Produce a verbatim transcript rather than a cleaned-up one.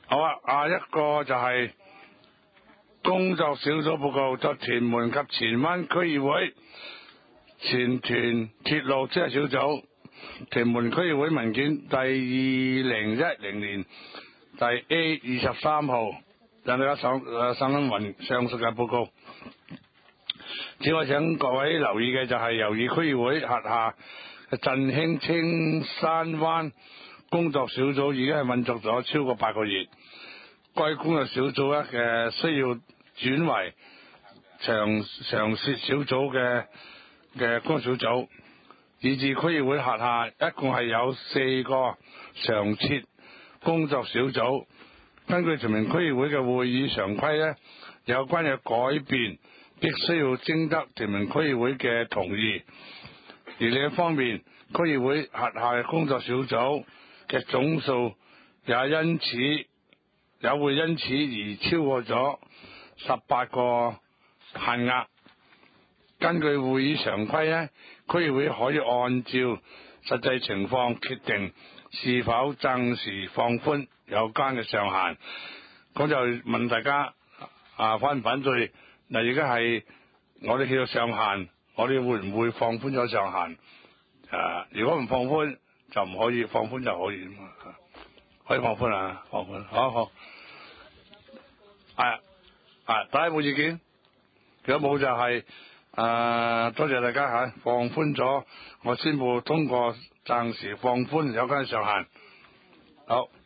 好啊，下一個就係工作小組報告，作屯門及荃灣區議會前屯鐵路車小組屯門區議會文件第二零一零年第 A 二十三號，讓大家上誒上緊雲上述嘅報告。此外，請各位留意嘅就係由於區議會轄下嘅振興青山灣工作小組已經係運作咗超過八個月，該工作小組咧嘅需要轉為常常設小組嘅嘅工作小組，以致區議會轄下一共係有四個常設工作小組。根據屯門區議會嘅會議常規咧，有關嘅改變必須要徵得屯門區議會嘅同意。而另一方面，區議會轄下嘅工作小組嘅總數也因此也會因此而超過咗十八個限額。根據會議常規咧，區議會可以按照實際情況決定是否暫時放寬有關嘅上限。咁就問大家啊，反唔反對？嗱，而家係我哋叫做上限，我哋會唔會放寬咗上限？啊，如果唔放寬就唔可以，放寬就可以嘛？可以放寬啊，放寬，好好。啊啊，大家冇意見？如果冇就係、是、啊，多謝大家吓、啊，放寬咗，我宣布通過暫時放寬有關上限。好。